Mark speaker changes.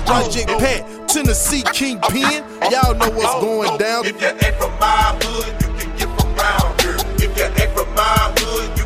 Speaker 1: Project Pat, Tennessee Kingpin. Y'all know what's going down.
Speaker 2: If you ain't from my hood, you can get from round here. If you ain't from my hood, you